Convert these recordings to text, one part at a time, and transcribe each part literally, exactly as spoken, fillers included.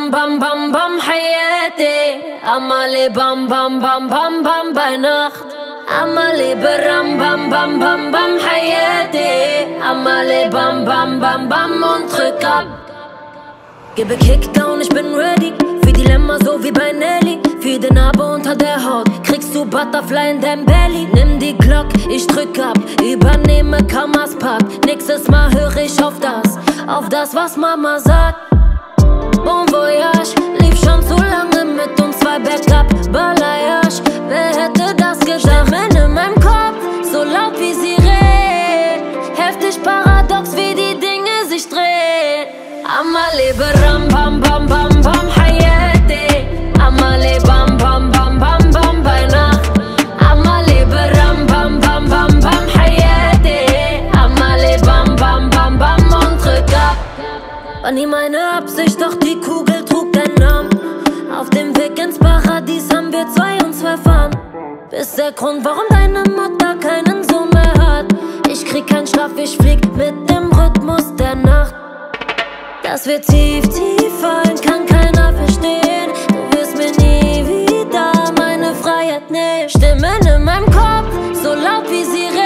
bam bam bam bam حياتي أما لي bam bam bam bam bam bei Nacht أما لي بram bam bam bam bam حياتي أما لي bam bam bam bam und drück ab. Gebe Kickdown, ich bin ready für Dilemma, so wie bei Nelly. Für den Narbe unter der Haut kriegst du Butterfly in dein Belly. Nimm die Glock, ich drück ab, übernehme Kamas Park. Nächstes Mal höre ich auf das, auf das, was Mama sagt. Bon Voyage, lief schon zu lange mit uns zwei Backup. Balayage, wer hätte das gedacht? Stimmen in meinem Kopf, so laut wie Sirenen. Heftig paradox, wie die Dinge sich drehen. Amale beram bam bam bam bam حياتي Amale bam bam bam bam bam bei Nacht Amale beram bam bam bam bam حياتي Amale bam bam bam bam und drück ab. War nie meine Absicht, doch die Kugel trug deinen Namen. Auf dem Weg ins Paradies haben wir zwei uns verfahren. Bist der Grund, warum deine Mutter keinen Sohn mehr hat. Ich krieg keinen Schlaf, ich flieg mit dem Rhythmus der Nacht. Dass wir tief, tief fallen, kann keiner verstehen. Du wirst mir nie wieder meine Freiheit nehmen. Stimmen in meinem Kopf, so laut wie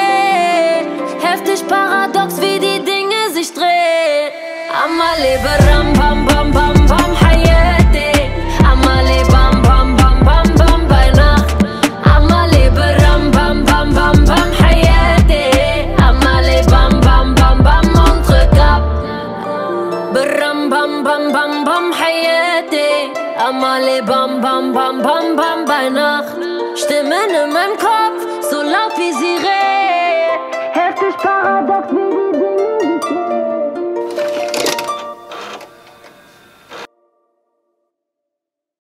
Sirenen. Heftig paradox, wie die Dinge sich drehen. Amale beram